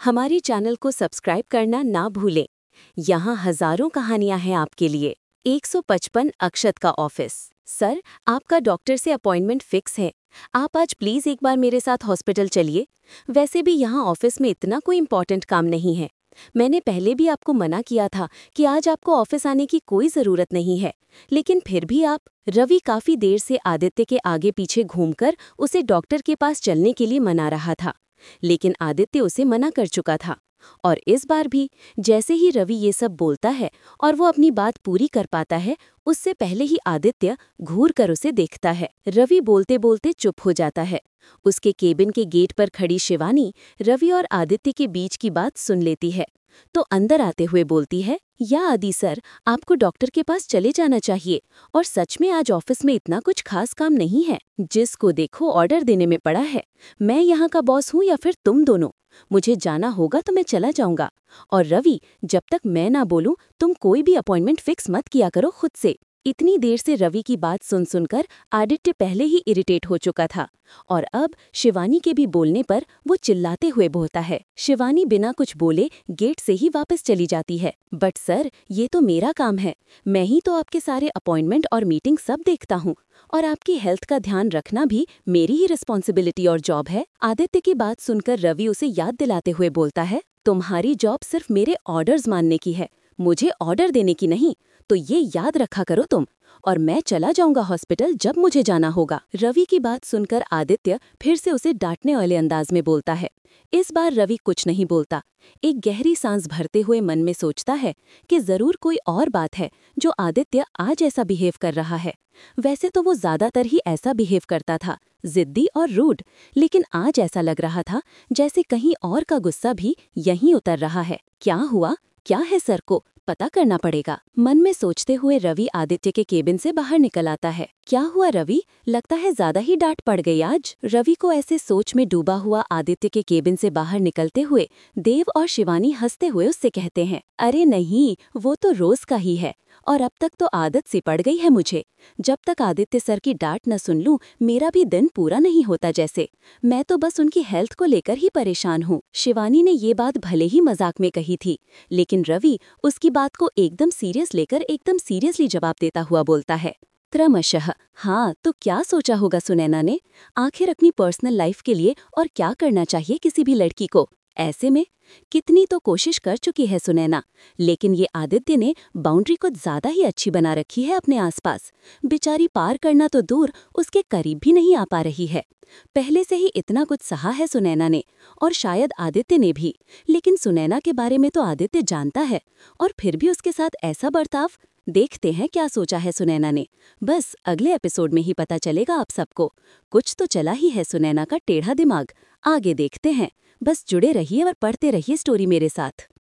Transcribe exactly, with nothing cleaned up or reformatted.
हमारी चैनल को सब्सक्राइब करना ना भूलें। यहाँ हजारों कहानियां हैं आपके लिए। एक सौ पचपन अक्षत का ऑफिस। सर, आपका डॉक्टर से अपॉइंटमेंट फिक्स है। आप आज प्लीज एक बार मेरे साथ हॉस्पिटल चलिए। वैसे भी यहाँ ऑफिस में इतना कोई इम्पोर्टेंट काम नहीं है। मैंने पहले भी आपको मना किया था कि आज आपको ऑफिस आने की कोई ज़रूरत नहीं है, लेकिन फिर भी आप। रवि काफ़ी देर से आदित्य के आगे पीछे घूमकर उसे डॉक्टर के पास चलने के लिए मना रहा था, लेकिन आदित्य उसे मना कर चुका था। और इस बार भी जैसे ही रवि ये सब बोलता है और वो अपनी बात पूरी कर पाता है, उससे पहले ही आदित्य घूर कर उसे देखता है। रवि बोलते बोलते चुप हो जाता है। उसके केबिन के गेट पर खड़ी शिवानी रवि और आदित्य के बीच की बात सुन लेती है, तो अंदर आते हुए बोलती है, या आदि सर, आपको डॉक्टर के पास चले जाना चाहिए। और सच में आज ऑफिस में इतना कुछ खास काम नहीं है। जिसको देखो ऑर्डर देने में पड़ा है। मैं यहाँ का बॉस हूँ या फिर तुम दोनों? मुझे जाना होगा तो मैं चला जाऊंगा। और रवि, जब तक मैं ना बोलूं तुम कोई भी अपॉइंटमेंट फिक्स मत किया करो खुद से। इतनी देर से रवि की बात सुन सुनकर आदित्य पहले ही इरिटेट हो चुका था, और अब शिवानी के भी बोलने पर वो चिल्लाते हुए बोलता है। शिवानी बिना कुछ बोले गेट से ही वापस चली जाती है। बट सर, ये तो मेरा काम है। मैं ही तो आपके सारे अपॉइंटमेंट और मीटिंग सब देखता हूँ, और आपकी हेल्थ का ध्यान रखना भी मेरी ही रिस्पॉन्सिबिलिटी और जॉब है। आदित्य की बात सुनकर रवि उसे याद दिलाते हुए बोलता है, तुम्हारी जॉब सिर्फ मेरे ऑर्डर्स मानने की है, मुझे ऑर्डर देने की नहीं। तो ये याद रखा करो तुम। और मैं चला जाऊंगा हॉस्पिटल जब मुझे जाना होगा। रवि की बात सुनकर आदित्य फिर से उसे डांटने वाले अंदाज में बोलता है। इस बार रवि कुछ नहीं बोलता। एक गहरी सांस भरते हुए मन में सोचता है कि जरूर कोई और बात है जो आदित्य आज ऐसा बिहेव कर रहा है। वैसे तो वो ज्यादातर ही ऐसा बिहेव करता था, जिद्दी और रूड, लेकिन आज ऐसा लग रहा था जैसे कहीं और का गुस्सा भी यहीं उतर रहा है। क्या हुआ? क्या है सर को? पता करना पड़ेगा। मन में सोचते हुए रवि आदित्य के केबिन से बाहर निकल आता है। क्या हुआ रवि? लगता है ज्यादा ही डांट पड़ गई आज। रवि को ऐसे सोच में डूबा हुआ आदित्य के केबिन से बाहर निकलते हुए देव और शिवानी हंसते हुए उससे कहते हैं, अरे नहीं, वो तो रोज का ही है, और अब तक तो आदत सी पड़ गई है मुझे। जब तक आदित्य सर की डांट न सुन लूं, मेरा भी दिन पूरा नहीं होता जैसे। मैं तो बस उनकी हेल्थ को लेकर ही परेशान हूँ। शिवानी ने ये बात भले ही मजाक में कही थी, लेकिन रवि उसकी बात को एकदम सीरियस लेकर एकदम सीरियसली जवाब देता हुआ बोलता है, क्रमशः। हाँ, तो क्या सोचा होगा सुनैना ने? आखिर अपनी पर्सनल लाइफ के लिए और क्या करना चाहिए किसी भी लड़की को? ऐसे में कितनी तो कोशिश कर चुकी है सुनैना, लेकिन ये आदित्य ने बाउंड्री कुछ ज्यादा ही अच्छी बना रखी है अपने आसपास। बेचारी पार करना तो दूर, उसके करीब भी नहीं आ पा रही है। पहले से ही इतना कुछ सहा है सुनैना ने, और शायद आदित्य ने भी, लेकिन सुनैना के बारे में तो आदित्य जानता है, और फिर भी उसके साथ ऐसा बर्ताव। देखते हैं क्या सोचा है सुनैना ने। बस अगले एपिसोड में ही पता चलेगा आप सबको। कुछ तो चला ही है सुनैना का टेढ़ा दिमाग। आगे देखते हैं। बस जुड़े रहिए और पढ़ते रहिए स्टोरी मेरे साथ।